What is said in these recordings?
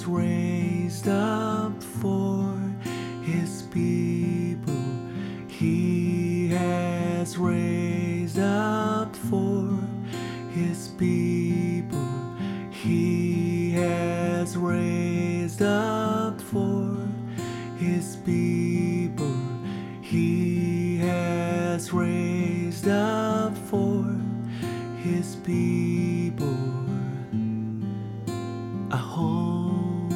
has raised up for his people. He has raised up for his people. He has raised up for his people. He has raised up for his people. A horn,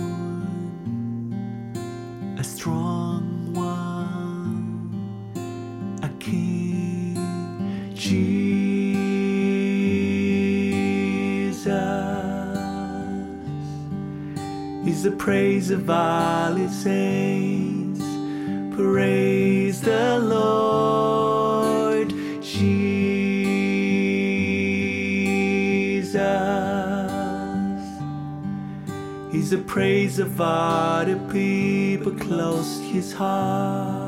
a strong one, a king, Jesus is the praise of all his saints. Praise the Lord Jesus. He's the praise of all the people close to his heart.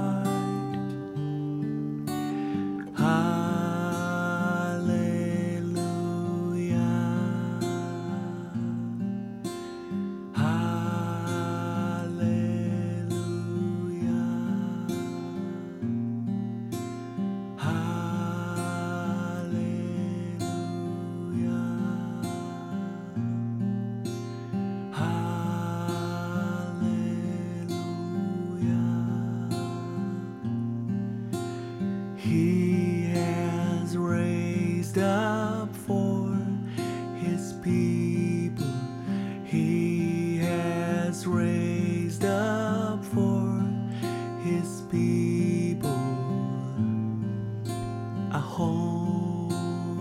He has raised up for his people. He has raised up for his people. A horn,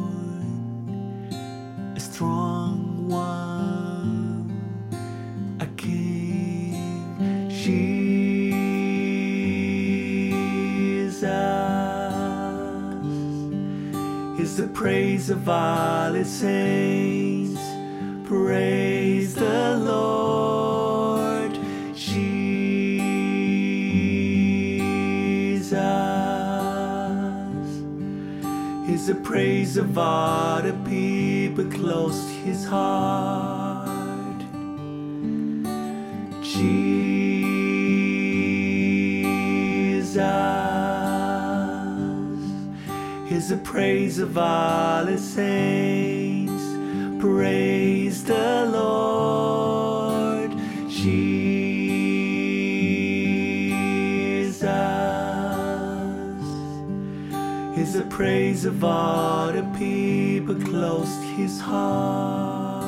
a strong one, a king, Jesus is the praise of all his saints. Praise the Lord Jesus is the praise of all the people close to his heart. Jesus is the praise of all his saints. Praise the Lord Jesus is the praise of all the people close to his heart.